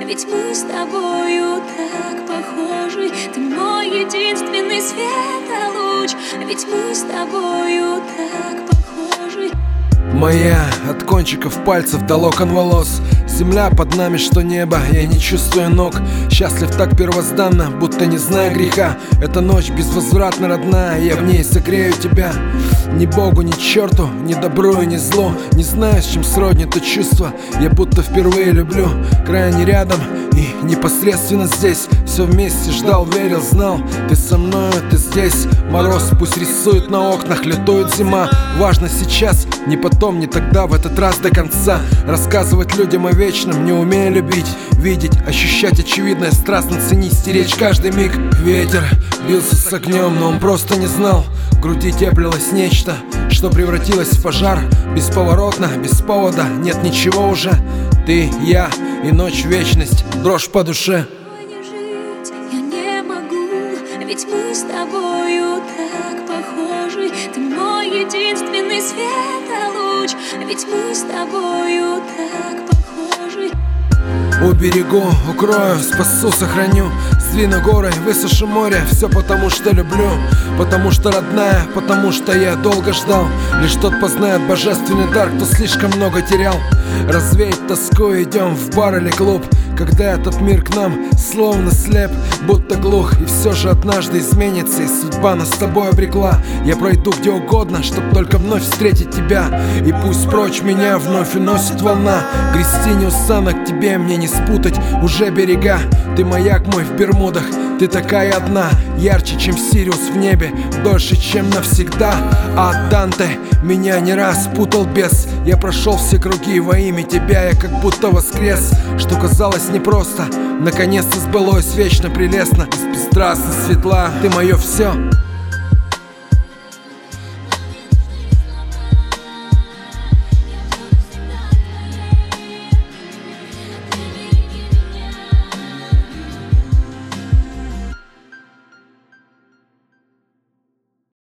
ведь мы с тобою так похожи. Ты мой единственный светолуч, ведь мы с тобою так похожи. Моя от кончиков пальцев до локон волос. Земля под нами, что небо, я не чувствую ног. Счастлив так первозданно, будто не зная греха. Эта ночь безвозвратно родная, я в ней согрею тебя. Ни богу, ни черту, ни добру и ни злу. Не знаю, с чем сродни то чувство, я будто впервые люблю. Крайне рядом и непосредственно здесь. Все вместе ждал, верил, знал. Ты со мною, ты здесь. Мороз пусть рисует на окнах, лютует зима. Важно сейчас, не потом, не тогда, в этот раз до конца. Рассказывать людям о вечном, не умея любить. Видеть, ощущать очевидное, страстно ценить, стеречь каждый миг. Ветер бился с огнем, но он просто не знал. В груди теплилось нечто, что превратилось в пожар. Бесповоротно, без повода, нет ничего уже. Ты, я и ночь, вечность, дрожь по душе. Не жить я не могу, ведь мы с тобою так похожи. Ты мой единственный светолуч, ведь мы с тобою так похожи. Уберегу, укрою, спасу, сохраню. Сдвину горы, высушу море. Все потому что люблю, потому что родная, потому что я долго ждал. Лишь тот познает божественный дар, кто слишком много терял. Развеять тоску, идем в бар или клуб, когда этот мир к нам словно слеп, будто глух. И все же однажды изменится, и судьба нас с тобой обрекла. Я пройду где угодно, чтоб только вновь встретить тебя. И пусть прочь меня вновь уносит волна. Грести не устану, к тебе мне не спутать уже берега. Ты маяк мой в Бермудах, ты такая одна. Ярче, чем Сириус в небе, дольше, чем навсегда. А Данте меня не раз путал бес. Я прошел все круги во имя тебя, я как будто воскрес. Что казалось непросто, наконец-то сбылось вечно прелестно. Беспристрастно светла, ты мое все.